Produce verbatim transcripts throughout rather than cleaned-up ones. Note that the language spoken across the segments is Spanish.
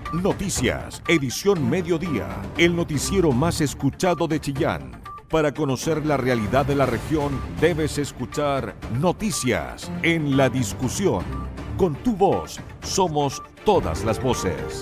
Noticias, edición mediodía, el noticiero más escuchado de Chillán. Para conocer la realidad de la región, debes escuchar Noticias en la discusión. Con tu voz, somos todas las voces.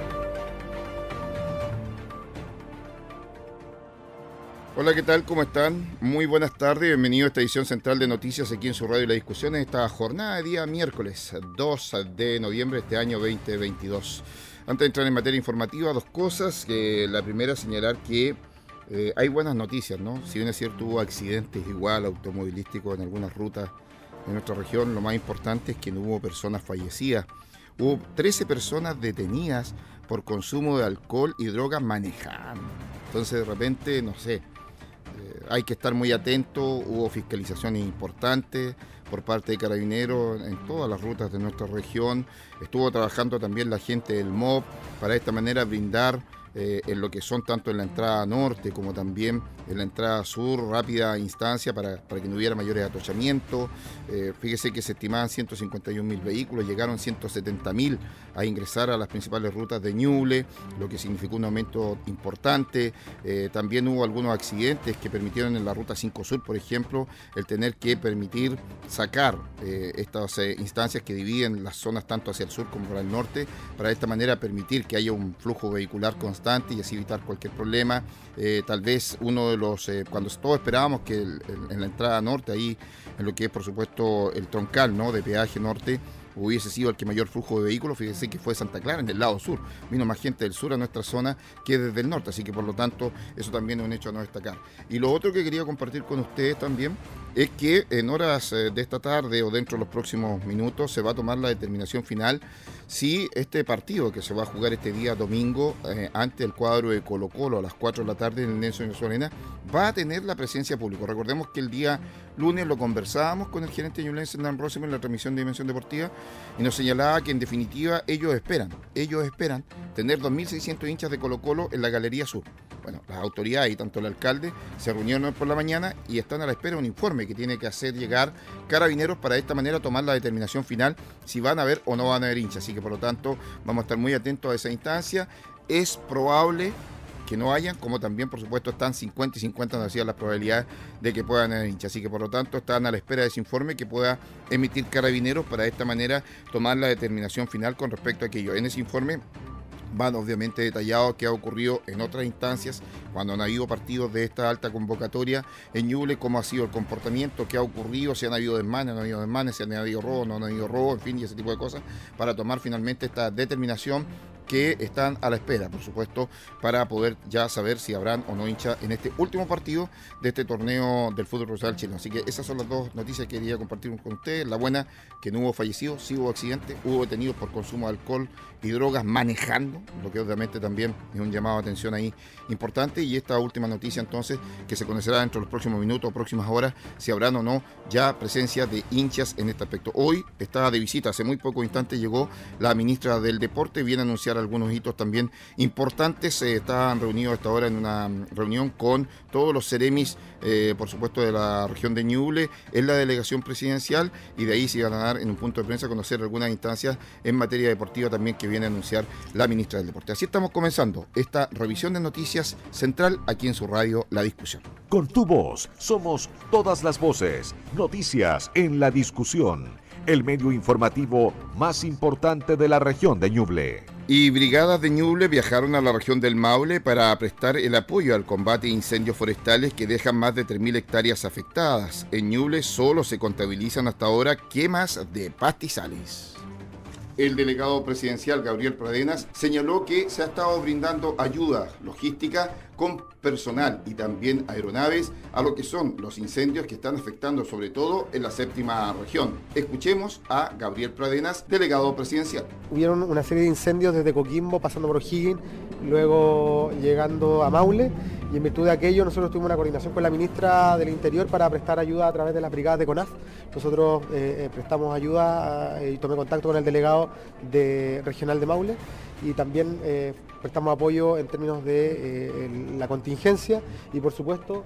Hola, ¿qué tal? ¿Cómo están? Muy buenas tardes, bienvenido a esta edición central de Noticias aquí en su radio La Discusión en esta jornada de día miércoles dos de noviembre de este año veinte veintidós. Antes de entrar en materia informativa, dos cosas. Que la primera, señalar que eh, hay buenas noticias, ¿no? Si bien es cierto, hubo accidentes igual automovilísticos en algunas rutas de nuestra región, lo más importante es que no hubo personas fallecidas. Hubo trece personas detenidas por consumo de alcohol y drogas manejando. Entonces, de repente, no sé, eh, hay que estar muy atento. Hubo fiscalizaciones importantes por parte de Carabineros en todas las rutas de nuestra región. Estuvo trabajando también la gente del M O B para de esta manera brindar eh, en lo que son tanto en la entrada norte como también en la entrada sur, rápida instancia para, para que no hubiera mayores atochamientos. Eh, fíjese que se estimaban ciento cincuenta y un mil vehículos, llegaron ciento setenta mil a ingresar a las principales rutas de Ñuble, lo que significó un aumento importante. Eh, también hubo algunos accidentes que permitieron en la ruta cinco Sur, por ejemplo, el tener que permitir sacar eh, estas eh, instancias que dividen las zonas tanto hacia el sur como para el norte, para de esta manera permitir que haya un flujo vehicular constante y así evitar cualquier problema. Eh, tal vez uno de los, eh, cuando todos esperábamos que el, el, en la entrada norte, ahí en lo que es por supuesto el troncal, ¿no?, de peaje norte, hubiese sido el que mayor flujo de vehículos, fíjense que fue Santa Clara, en el lado sur. Vino más gente del sur a nuestra zona que desde el norte, así que por lo tanto eso también es un hecho a no destacar. Y lo otro que quería compartir con ustedes también es que en horas de esta tarde o dentro de los próximos minutos se va a tomar la determinación final si este partido que se va a jugar este día domingo eh, ante el cuadro de Colo Colo a las cuatro de la tarde en el Nelson Arena va a tener la presencia pública. Recordemos que el día lunes lo conversábamos con el gerente ñublense Hernán Rosem en la transmisión de Dimensión Deportiva y nos señalaba que en definitiva ellos esperan, ellos esperan tener dos mil seiscientos hinchas de Colo Colo en la Galería Sur. Bueno, las autoridades y tanto el alcalde se reunieron por la mañana y están a la espera de un informe que tiene que hacer llegar Carabineros para de esta manera tomar la determinación final si van a haber o no van a haber hinchas. Así que por lo tanto vamos a estar muy atentos a esa instancia. Es probable que no hayan, como también por supuesto están cincuenta y cincuenta, nos decían las probabilidades de que puedan haber hinchas. Así que por lo tanto están a la espera de ese informe que pueda emitir Carabineros para de esta manera tomar la determinación final con respecto a aquello. En ese informe van obviamente detallados qué ha ocurrido en otras instancias cuando han habido partidos de esta alta convocatoria en Ñuble, cómo ha sido el comportamiento, qué ha ocurrido, si han habido desmanes, no han habido desmanes, si han habido robos, no han habido robos, en fin, y ese tipo de cosas, para tomar finalmente esta determinación que están a la espera, por supuesto, para poder ya saber si habrán o no hinchas en este último partido de este torneo del fútbol profesional chileno. Así que esas son las dos noticias que quería compartir con ustedes. La buena, que no hubo fallecidos, sí hubo accidentes, hubo detenidos por consumo de alcohol y drogas manejando, lo que obviamente también es un llamado de atención ahí importante. Y esta última noticia entonces, que se conocerá dentro de los próximos minutos o próximas horas, si habrán o no ya presencia de hinchas en este aspecto. Hoy estaba de visita, hace muy pocos instantes llegó la ministra del Deporte, viene a anunciar algunos hitos también importantes. Eh, estaban reunidos hasta ahora en una reunión con todos los seremis, eh, por supuesto, de la región de Ñuble, en la delegación presidencial, y de ahí se iban a dar en un punto de prensa a conocer algunas instancias en materia deportiva también que viene a anunciar la ministra del Deporte. Así estamos comenzando esta revisión de noticias central aquí en su radio La Discusión. Con tu voz, somos todas las voces. Noticias en la discusión. El medio informativo más importante de la región de Ñuble. Y brigadas de Ñuble viajaron a la región del Maule para prestar el apoyo al combate de incendios forestales que dejan más de tres mil hectáreas afectadas. En Ñuble solo se contabilizan hasta ahora quemas de pastizales. El delegado presidencial Gabriel Pradenas señaló que se ha estado brindando ayuda logística con personal y también aeronaves a lo que son los incendios que están afectando sobre todo en la séptima región. Escuchemos a Gabriel Pradenas, delegado presidencial. Hubieron una serie de incendios desde Coquimbo, pasando por O'Higgins, luego llegando a Maule, y en virtud de aquello nosotros tuvimos una coordinación con la ministra del Interior para prestar ayuda a través de las brigadas de CONAF. Nosotros eh, eh, prestamos ayuda eh, y tomé contacto con el delegado de, regional de Maule, y también eh, prestamos apoyo en términos de eh, la contingencia y por supuesto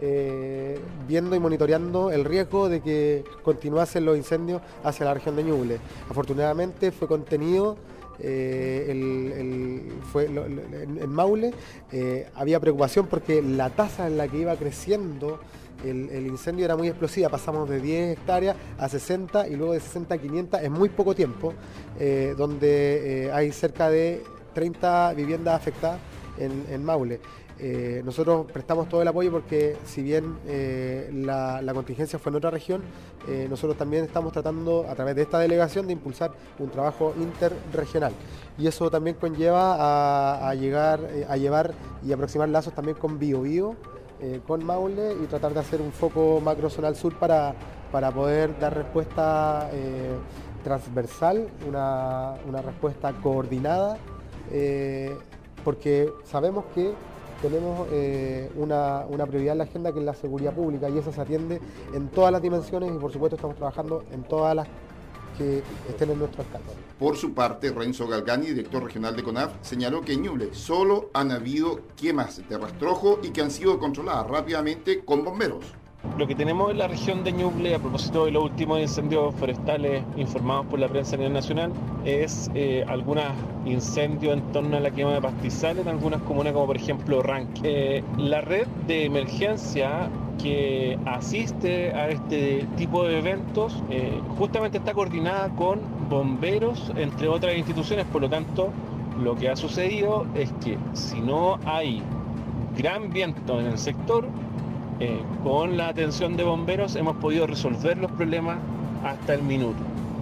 eh, viendo y monitoreando el riesgo de que continuasen los incendios hacia la región de Ñuble. Afortunadamente fue contenido eh, el, el, fue lo, lo, en, en Maule, eh, había preocupación porque la tasa en la que iba creciendo el, el incendio era muy explosiva. Pasamos de diez hectáreas a sesenta y luego de sesenta a quinientas en muy poco tiempo, eh, donde eh, hay cerca de treinta viviendas afectadas en, en Maule. Eh, nosotros prestamos todo el apoyo porque si bien eh, la, la contingencia fue en otra región, eh, nosotros también estamos tratando a través de esta delegación de impulsar un trabajo interregional y eso también conlleva a, a llegar, eh, a llevar y aproximar lazos también con Biobío, eh, con Maule y tratar de hacer un foco macrozonal sur para, para poder dar respuesta eh, transversal, una, una respuesta coordinada, eh, porque sabemos que tenemos eh, una, una prioridad en la agenda que es la seguridad pública y eso se atiende en todas las dimensiones y por supuesto estamos trabajando en todas las que estén en nuestro alcance. Por su parte, Renzo Galgani, director regional de CONAF, señaló que en Ñuble solo han habido quemas de rastrojo y que han sido controladas rápidamente con bomberos. Lo que tenemos en la región de Ñuble, a propósito de los últimos incendios forestales informados por la prensa a nivel nacional, es eh, algunos incendios en torno a la quema de pastizales en algunas comunas como por ejemplo Ranque. Eh, la red de emergencia que asiste a este tipo de eventos eh, justamente está coordinada con bomberos, entre otras instituciones, por lo tanto lo que ha sucedido es que si no hay gran viento en el sector, Eh, con la atención de bomberos hemos podido resolver los problemas hasta el minuto.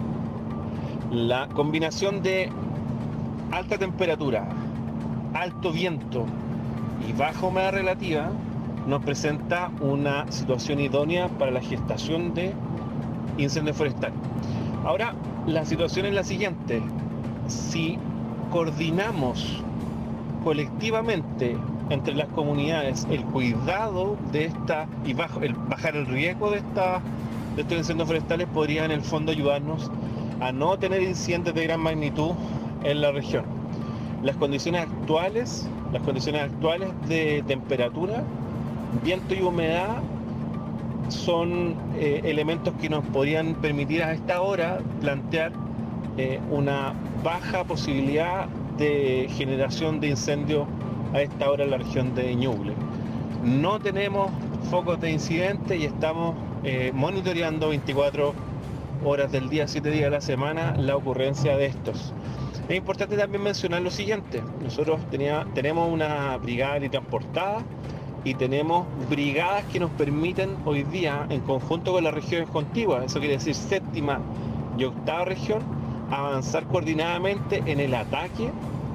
La combinación de alta temperatura, alto viento y baja humedad relativa nos presenta una situación idónea para la gestación de incendios forestales. Ahora, la situación es la siguiente: si coordinamos colectivamente entre las comunidades el cuidado de esta y bajo, el bajar el riesgo de, esta, de estos incendios forestales, podría en el fondo ayudarnos a no tener incendios de gran magnitud en la región. Las condiciones actuales, las condiciones actuales de temperatura, viento y humedad son eh, elementos que nos podrían permitir a esta hora plantear eh, una baja posibilidad de generación de incendios a esta hora en la región de Ñuble. No tenemos focos de incidente y estamos eh, monitoreando veinticuatro horas del día, siete días de la semana, la ocurrencia de estos. Es importante también mencionar lo siguiente: nosotros tenía, tenemos una brigada transportada y tenemos brigadas que nos permiten hoy día, en conjunto con las regiones contiguas, eso quiere decir séptima y octava región, avanzar coordinadamente en el ataque,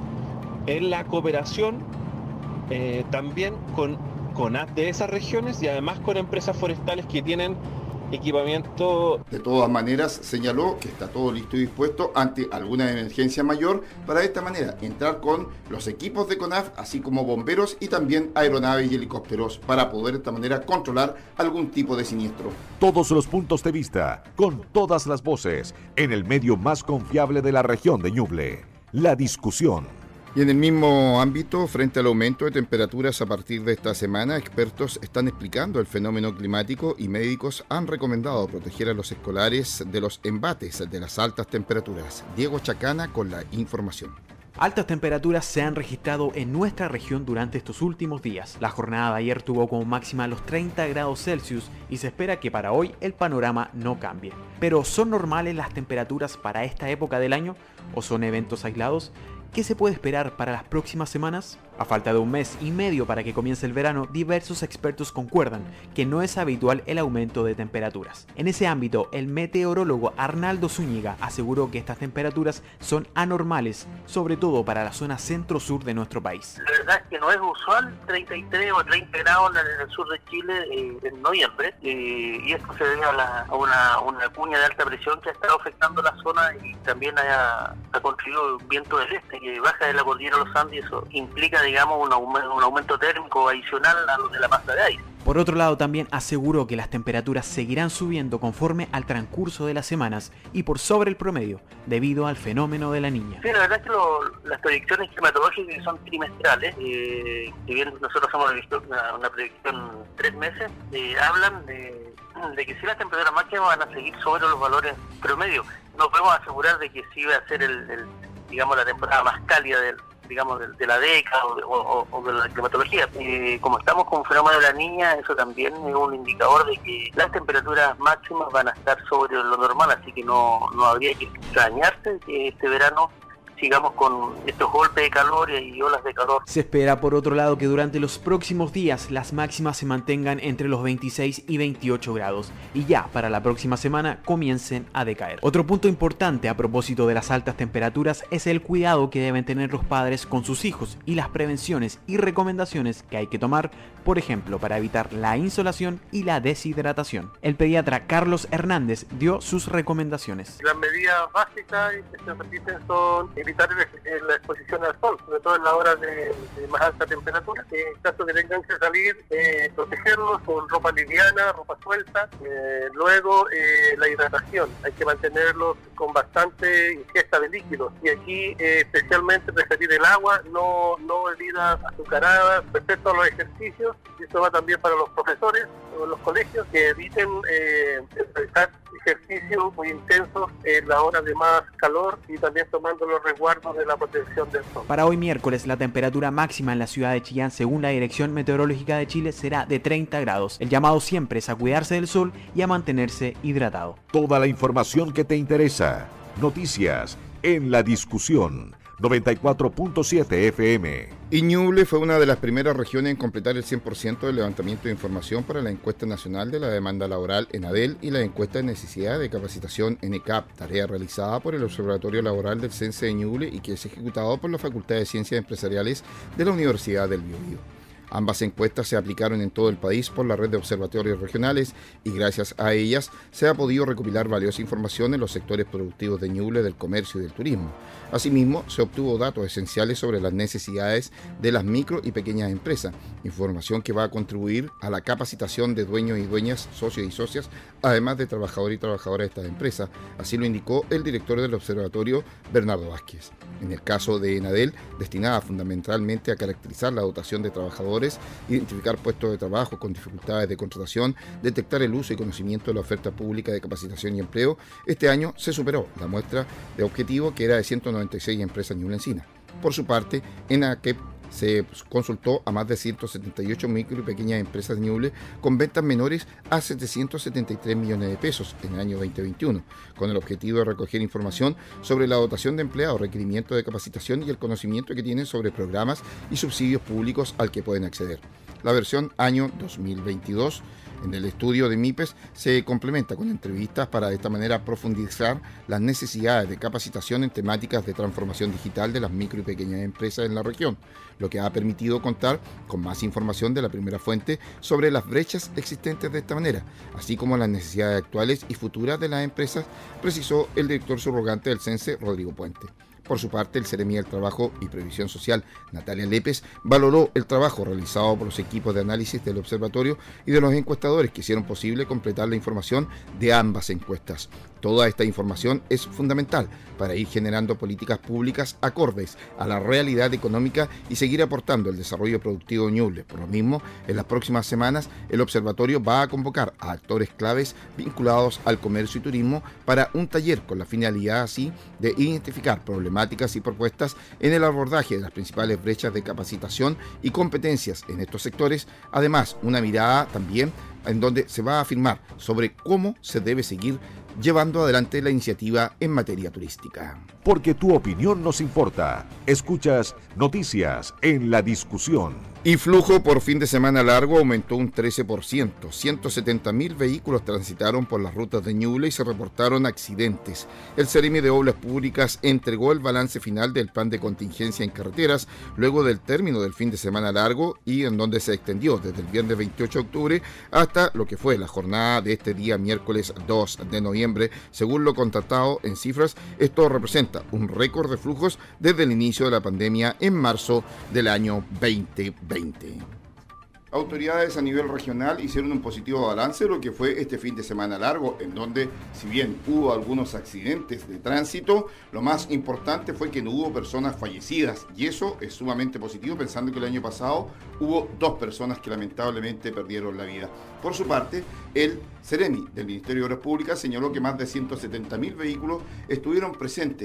en la cooperación, eh, también con CONAF de esas regiones y además con empresas forestales que tienen equipamiento. De todas maneras, señaló que está todo listo y dispuesto ante alguna emergencia mayor para de esta manera entrar con los equipos de CONAF, así como bomberos y también aeronaves y helicópteros para poder de esta manera controlar algún tipo de siniestro. Todos los puntos de vista, con todas las voces, en el medio más confiable de la región de Ñuble, La Discusión. Y en el mismo ámbito, frente al aumento de temperaturas a partir de esta semana, expertos están explicando el fenómeno climático y médicos han recomendado proteger a los escolares de los embates de las altas temperaturas. Diego Chacana con la información. Altas temperaturas se han registrado en nuestra región durante estos últimos días. La jornada de ayer tuvo como máxima los treinta grados Celsius y se espera que para hoy el panorama no cambie. Pero ¿son normales las temperaturas para esta época del año o son eventos aislados? ¿Qué se puede esperar para las próximas semanas? A falta de un mes y medio para que comience el verano, diversos expertos concuerdan que no es habitual el aumento de temperaturas. En ese ámbito, el meteorólogo Arnaldo Zúñiga aseguró que estas temperaturas son anormales, sobre todo para la zona centro-sur de nuestro país. La verdad es que no es usual treinta y tres o treinta grados en el sur de Chile eh, en noviembre, eh, y esto se debe a, la, a una, una cuña de alta presión que ha estado afectando la zona y también ha, ha contribuido un viento del este que baja de la cordillera de los Andes y eso implica, digamos, un aumento, un aumento térmico adicional a lo de la masa de aire. Por otro lado, también aseguró que las temperaturas seguirán subiendo conforme al transcurso de las semanas y por sobre el promedio, debido al fenómeno de la Niña. Sí, la verdad es que lo, las proyecciones climatológicas son trimestrales, eh, si bien nosotros hemos visto una, una proyección tres meses, eh, hablan de, de que si las temperaturas máximas van a seguir sobre los valores promedio. No podemos asegurar de que sí va a ser el, el digamos, la temporada más cálida del digamos, de, de la década o de, o, o de la climatología. Eh, como estamos con un fenómeno de la Niña, eso también es un indicador de que las temperaturas máximas van a estar sobre lo normal, así que no, no habría que extrañarse que este verano sigamos con estos golpes de calor y olas de calor. Se espera, por otro lado, que durante los próximos días las máximas se mantengan entre los veintiséis y veintiocho grados y ya para la próxima semana comiencen a decaer. Otro punto importante a propósito de las altas temperaturas es el cuidado que deben tener los padres con sus hijos y las prevenciones y recomendaciones que hay que tomar, por ejemplo, para evitar la insolación y la deshidratación. El pediatra Carlos Hernández dio sus recomendaciones. Las medidas básicas que se repiten son evitar la exposición al sol, sobre todo en las horas de, de más alta temperatura. En caso de que tengan que salir, eh, protegerlos con ropa liviana, ropa suelta. Eh, luego, eh, la hidratación. Hay que mantenerlos con bastante ingesta de líquidos. Y aquí, eh, especialmente, preferir el agua, no, no bebidas azucaradas. Respecto a los ejercicios, y esto va también para los profesores o los colegios, que eviten eh, realizar ejercicios muy intensos en las horas de más calor y también tomando los resguardos de la protección del sol. Para hoy miércoles, la temperatura máxima en la ciudad de Chillán, según la Dirección Meteorológica de Chile, será de treinta grados. El llamado siempre es a cuidarse del sol y a mantenerse hidratado. Toda la información que te interesa. Noticias en la discusión. noventa y cuatro punto siete F M. Y Ñuble fue una de las primeras regiones en completar el cien por ciento del levantamiento de información para la encuesta nacional de la demanda laboral ENADEL y la encuesta de necesidad de capacitación ENECAP, tarea realizada por el Observatorio Laboral del CENSE de Ñuble y que es ejecutado por la Facultad de Ciencias Empresariales de la Universidad del Biobío. Ambas encuestas se aplicaron en todo el país por la red de observatorios regionales y gracias a ellas se ha podido recopilar valiosa información en los sectores productivos de Ñuble, del comercio y del turismo. Asimismo, se obtuvo datos esenciales sobre las necesidades de las micro y pequeñas empresas, información que va a contribuir a la capacitación de dueños y dueñas, socios y socias, además de trabajadores y trabajadoras de estas empresas. Así lo indicó el director del observatorio, Bernardo Vázquez. En el caso de ENADEL, destinada fundamentalmente a caracterizar la dotación de trabajadores, identificar puestos de trabajo con dificultades de contratación, detectar el uso y conocimiento de la oferta pública de capacitación y empleo, este año se superó la muestra de objetivo que era de ciento noventa y seis empresas ñublencinas. Por su parte, ENACEP se consultó a más de ciento setenta y ocho micro y pequeñas empresas de Ñuble con ventas menores a setecientos setenta y tres millones de pesos en el año veinte veintiuno, con el objetivo de recoger información sobre la dotación de empleados, requerimientos de capacitación y el conocimiento que tienen sobre programas y subsidios públicos al que pueden acceder. La versión año dos mil veintidós en el estudio de MIPES se complementa con entrevistas para de esta manera profundizar las necesidades de capacitación en temáticas de transformación digital de las micro y pequeñas empresas en la región, lo que ha permitido contar con más información de la primera fuente sobre las brechas existentes de esta manera, así como las necesidades actuales y futuras de las empresas, precisó el director subrogante del CENSE, Rodrigo Puente. Por su parte, el Seremi del Trabajo y Previsión Social, Natalia Lépez, valoró el trabajo realizado por los equipos de análisis del observatorio y de los encuestadores que hicieron posible completar la información de ambas encuestas. Toda esta información es fundamental para ir generando políticas públicas acordes a la realidad económica y seguir aportando el desarrollo productivo de Ñuble. Por lo mismo, en las próximas semanas, el observatorio va a convocar a actores claves vinculados al comercio y turismo para un taller con la finalidad así de identificar problemáticas y propuestas en el abordaje de las principales brechas de capacitación y competencias en estos sectores. Además, una mirada también en donde se va a afirmar sobre cómo se debe seguir llevando adelante la iniciativa en materia turística. Porque tu opinión nos importa. Escuchas Noticias en la Discusión. Y flujo por fin de semana largo aumentó un trece por ciento. ciento setenta mil vehículos transitaron por las rutas de Ñuble y se reportaron accidentes. El Seremi de Obras Públicas entregó el balance final del plan de contingencia en carreteras luego del término del fin de semana largo y en donde se extendió desde el viernes veintiocho de octubre hasta lo que fue la jornada de este día miércoles dos de noviembre. Según lo contratado en cifras, esto representa un récord de flujos desde el inicio de la pandemia en marzo del año veinte veinte. Autoridades a nivel regional hicieron un positivo balance de lo que fue este fin de semana largo, en donde, si bien hubo algunos accidentes de tránsito, lo más importante fue que no hubo personas fallecidas, y eso es sumamente positivo, pensando que el año pasado hubo dos personas que lamentablemente perdieron la vida. Por su parte, el Seremi del Ministerio de Obras Públicas señaló que más de ciento setenta mil vehículos estuvieron presentes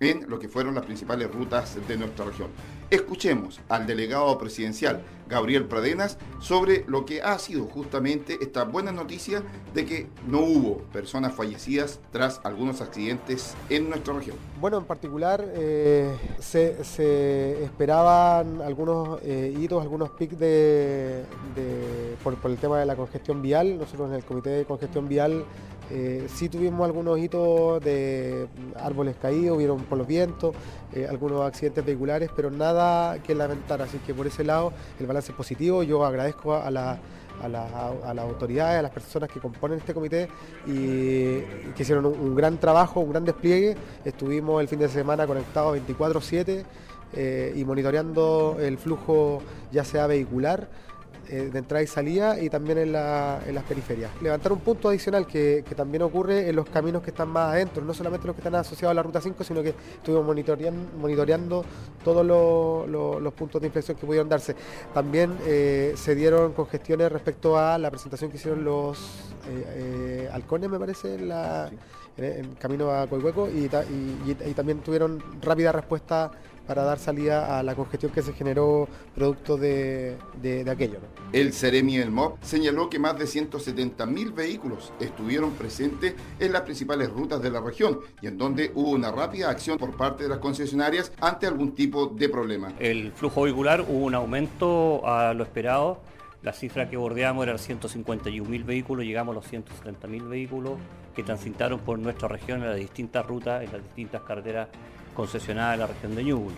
en lo que fueron las principales rutas de nuestra región. Escuchemos al delegado presidencial Gabriel Pradenas sobre lo que ha sido justamente esta buena noticia de que no hubo personas fallecidas tras algunos accidentes en nuestra región. Bueno, en particular eh, se, se esperaban algunos eh, hitos, algunos pics de, de, por, por el tema de la congestión vial. Nosotros en el Comité de Congestión Vial eh, sí tuvimos algunos hitos de árboles caídos, vieron por los vientos, eh, algunos accidentes vehiculares, pero nada que lamentar. Así que por ese lado el balance es positivo. Yo agradezco a la A, la, a las autoridades, a las personas que componen este comité y que hicieron un, un gran trabajo, un gran despliegue. Estuvimos el fin de semana conectados veinticuatro siete eh, y monitoreando el flujo ya sea vehicular, eh, de entrada y salida, y también en, la, en las periferias. Levantar un punto adicional que, que también ocurre en los caminos que están más adentro, no solamente los que están asociados a la Ruta cinco, sino que estuvimos monitoreando, monitoreando todos los, los, los puntos de inflexión que pudieron darse. También eh, se dieron congestiones respecto a la presentación que hicieron los eh, eh, halcones, me parece, en, la, sí. en, en camino a Coihueco, y, y, y, y también tuvieron rápida respuesta para dar salida a la congestión que se generó producto de, de, de aquello, ¿no? El Ceremi del M O B señaló que más de ciento setenta mil vehículos estuvieron presentes en las principales rutas de la región y en donde hubo una rápida acción por parte de las concesionarias ante algún tipo de problema. El flujo vehicular hubo un aumento a lo esperado. La cifra que bordeamos era ciento cincuenta y un mil vehículos, llegamos a los ciento setenta mil vehículos que transitaron por nuestra región en las distintas rutas, en las distintas carreteras concesionadas de la región de Ñuble.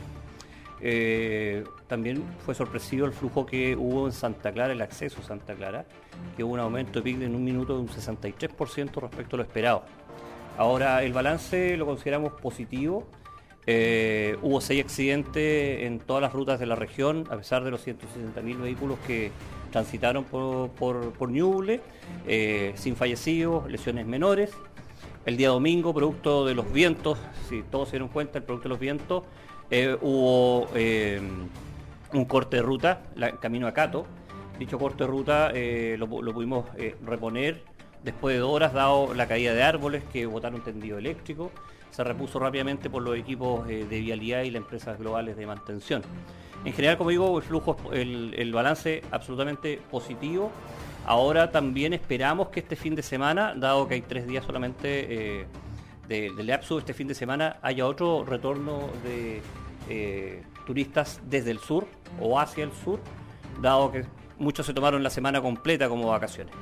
Eh, también fue sorpresivo el flujo que hubo en Santa Clara, el acceso a Santa Clara, que hubo un aumento de pic en un minuto de un sesenta y tres por ciento respecto a lo esperado. Ahora, el balance lo consideramos positivo. Eh, hubo seis accidentes en todas las rutas de la región, a pesar de los ciento sesenta mil vehículos que transitaron por, por, por Ñuble, eh, sin fallecidos, lesiones menores. El día domingo, producto de los vientos, si todos se dieron cuenta, el producto de los vientos, eh, hubo eh, un corte de ruta, la, camino a Cato. Dicho corte de ruta eh, lo, lo pudimos eh, reponer después de dos horas, dado la caída de árboles que botaron tendido eléctrico. Se repuso rápidamente por los equipos eh, de vialidad y las empresas globales de mantención. En general, como digo, el flujo, el, el balance absolutamente positivo. Ahora también esperamos que este fin de semana, dado que hay tres días solamente eh, de, de lapso, este fin de semana haya otro retorno de eh, turistas desde el sur o hacia el sur, dado que muchos se tomaron la semana completa como vacaciones.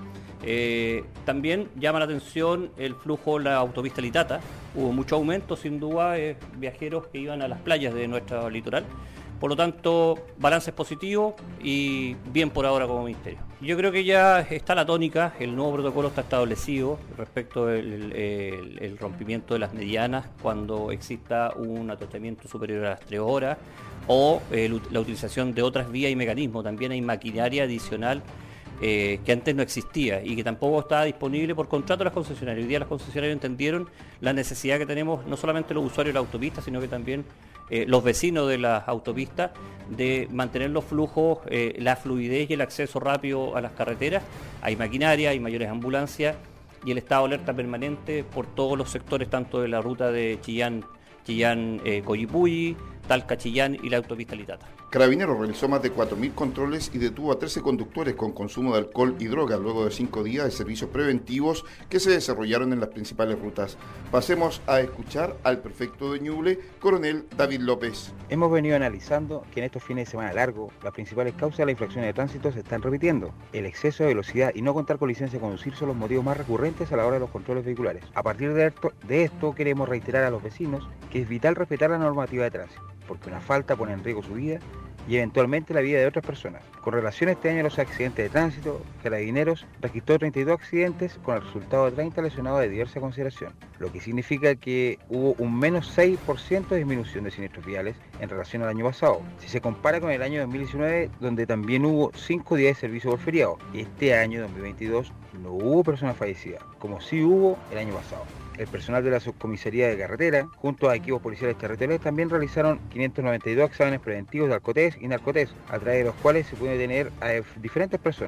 Eh, también llama la atención el flujo en la autopista Litata. Hubo mucho aumento, sin duda, eh, viajeros que iban a las playas de nuestro litoral. Por lo tanto, balance es positivo y bien por ahora como ministerio. Yo creo que ya está la tónica, el nuevo protocolo está establecido respecto del el, el rompimiento de las medianas cuando exista un atochamiento superior a las tres horas o eh, la utilización de otras vías y mecanismos. También hay maquinaria adicional eh, que antes no existía y que tampoco estaba disponible por contrato de las concesionarias. Hoy día las concesionarias entendieron la necesidad que tenemos, no solamente los usuarios de la autopista, sino que también Eh, los vecinos de las autopistas, de mantener los flujos, eh, la fluidez y el acceso rápido a las carreteras. Hay maquinaria, hay mayores ambulancias y el estado de alerta permanente por todos los sectores, tanto de la ruta de Chillán, Chillán eh, Coyipulli, Talca Chillán y la autopista Litata. Carabineros realizó más de cuatro mil controles y detuvo a trece conductores con consumo de alcohol y drogas luego de cinco días de servicios preventivos que se desarrollaron en las principales rutas. Pasemos a escuchar al prefecto de Ñuble, coronel David López. Hemos venido analizando que en estos fines de semana largos las principales causas de la infracción de tránsito se están repitiendo. El exceso de velocidad y no contar con licencia de conducir son los motivos más recurrentes a la hora de los controles vehiculares. A partir de esto, de esto queremos reiterar a los vecinos que es vital respetar la normativa de tránsito, porque una falta pone en riesgo su vida y eventualmente la vida de otras personas. Con relación a este año a los accidentes de tránsito, Carabineros registró treinta y dos accidentes con el resultado de treinta lesionados de diversa consideración, lo que significa que hubo un menos seis por ciento de disminución de siniestros viales en relación al año pasado. Si se compara con el año dos mil diecinueve, donde también hubo cinco días de servicio por feriado, este año dos mil veintidós no hubo personas fallecidas, como sí hubo el año pasado. El personal de la subcomisaría de carretera, junto a equipos policiales territoriales, también realizaron quinientos noventa y dos exámenes preventivos de alcotés y narcotés, a través de los cuales se puede detener a diferentes personas,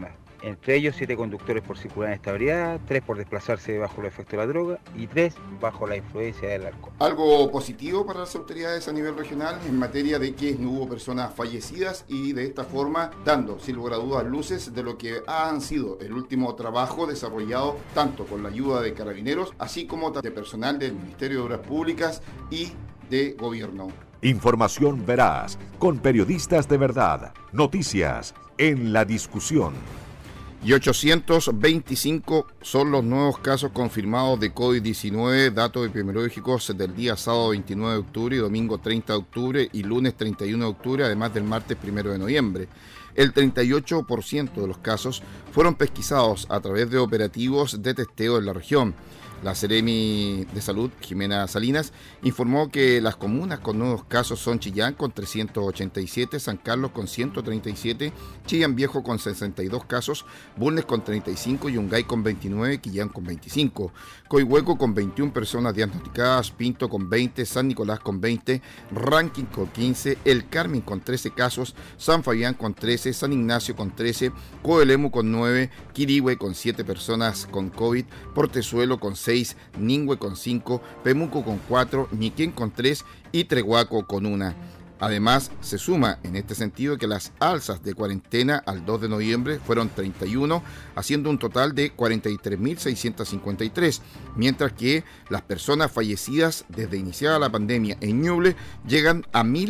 Entre ellos, siete conductores por circular en estabilidad, tres por desplazarse bajo el efecto de la droga y tres bajo la influencia del alcohol. Algo positivo para las autoridades a nivel regional en materia de que no hubo personas fallecidas y de esta forma dando, sin lugar a dudas, luces de lo que han sido el último trabajo desarrollado tanto con la ayuda de carabineros, así como de personal del Ministerio de Obras Públicas y de Gobierno. Información veraz, con periodistas de verdad. Noticias en la discusión. Y ochocientos veinticinco son los nuevos casos confirmados de COVID diecinueve, datos epidemiológicos del día sábado veintinueve de octubre y domingo treinta de octubre y lunes treinta y uno de octubre, además del martes primero de noviembre. El treinta y ocho por ciento de los casos fueron pesquisados a través de operativos de testeo en la región. La Seremi de Salud, Jimena Salinas, informó que las comunas con nuevos casos son Chillán con trescientos ochenta y siete, San Carlos con ciento treinta y siete, Chillán Viejo con sesenta y dos casos, Bulnes con treinta y cinco, Yungay con veintinueve, Quillán con veinticinco, Coihueco con veintiuna personas diagnosticadas, Pinto con veinte, San Nicolás con veinte, Ranking con quince, El Carmen con trece casos, San Fabián con trece, San Ignacio con trece, Coelemu con nueve, Quirihue con siete personas con COVID, Portezuelo con seis, Ningüe con cinco, Pemuco con cuatro, Ñiquén con tres y Trehuaco con una. Además, se suma en este sentido que las alzas de cuarentena al dos de noviembre fueron treinta y uno, haciendo un total de cuarenta y tres mil seiscientos cincuenta y tres, mientras que las personas fallecidas desde iniciada la pandemia en Ñuble llegan a mil